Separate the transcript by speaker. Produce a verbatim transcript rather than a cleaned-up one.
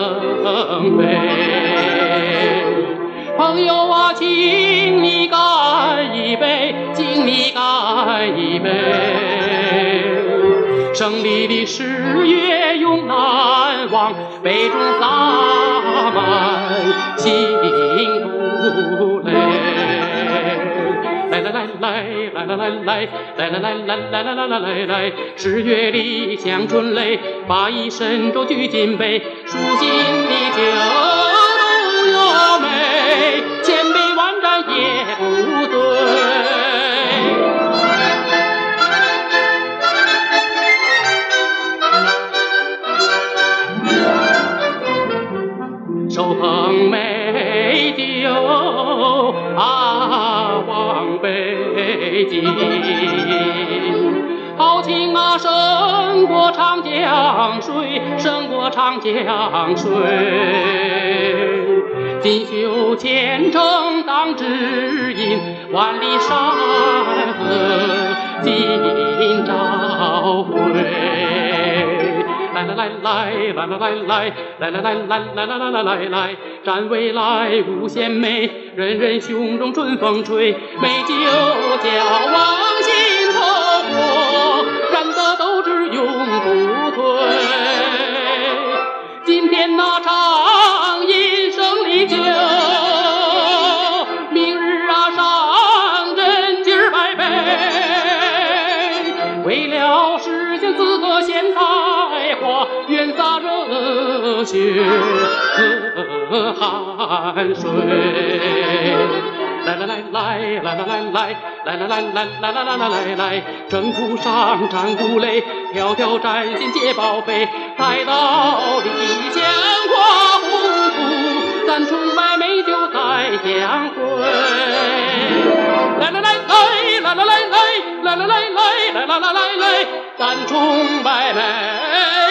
Speaker 1: 杯。朋友啊，请你干一杯，请你干一杯。胜利的十月永难忘，杯中洒满幸福泪。来来来来来来来来来来来来来来来来来，十月里香春雷，把一身舟举金杯，舒心的酒都有美，千杯万盏也不醉。手捧美酒啊，望北京，豪情啊，胜过长江水，胜过长江水。锦绣前程当指引，万里山河今朝回。来来来来来来来来来来来来来来来来来，展未来无限美，人人胸中春风吹，美酒交往心头火，燃得斗志永不退。今天那畅饮胜利酒，明日啊上阵今儿百杯，为了实现此刻现代化，愿洒热血和汗水。来来来来来来来来来来来来来来来来来，征途上战鼓擂，条条战线皆报废，待到理想挂宏图，咱崇拜美酒再相会。来来来来来来来来来来来来来来来来，咱崇拜美